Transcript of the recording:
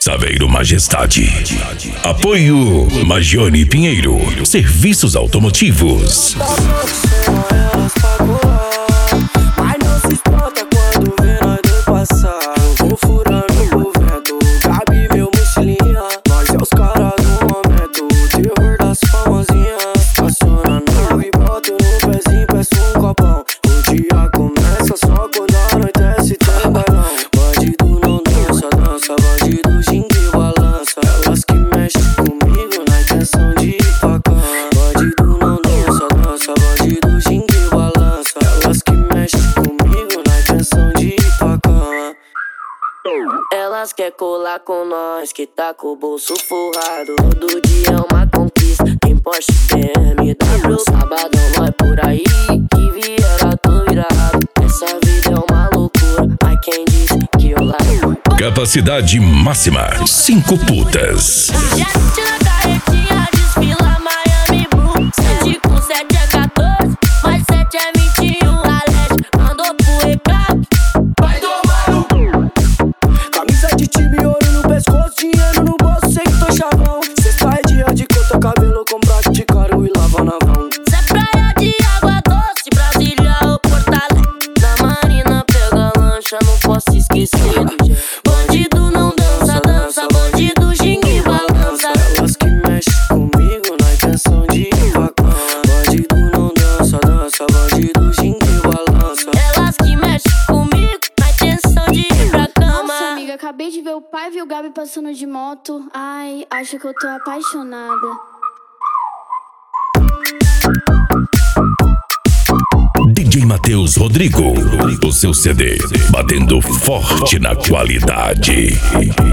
Saveiro Majestade. Apoio Magione Pinheiro. Serviços automotivos. Mas não se espanta quando vê nós dois passar. Eu vou furando o vento, Gabi meu mochilinha. Nós é os caras do momento, o terror das famosinhas. Estaciona não e boto no pezinho, peço um copão. O dia começa só quando anoitece, tem bailão. Bandido não dança, dança, bandido xingue balança. Elas que mexem comigo na intenção de ir pra cama. Bandido não dança, dança, bandido xingue balança. Elas que mexem comigo na intenção de ir pra cama. Elas quer colar com nós, que tá com o bolso forrado. Todo dia é uma conquista, tem Porsche, BMW. Sabadão vai por aí, que vier tô virado. Essa vida é uma loucura, ai quem disse que eu largo. Capacidade máxima 5 putas. Jet na carretinha, desfila Miami Blue. 7 com 7 é 14, mais 7 é 21. Galete mandou pro recado, vai tomar no cu. Camisa de time, ouro no pescoço, dinheiro no bolso, sei que tô chavão. Cesta é dia de conta, cabelo com braço de caro e lava na mão. Cê é praia de água doce, Brasília ou Porto Alegre. Na marina pega lancha, não posso esquecer do jeito. Bandido não dança, dança, bandido xingue balança. Elas que mexem comigo na intenção de ir pra cama. Bandido não dança, dança, bandido xingue balança. Elas que mexem comigo na intenção de ir pra cama. Nossa, amiga, acabei de ver o pai e o Gabi passando de moto. Ai, acho que eu tô apaixonada. DJ Matheus Rodrigo. O seu CD batendo forte na qualidade.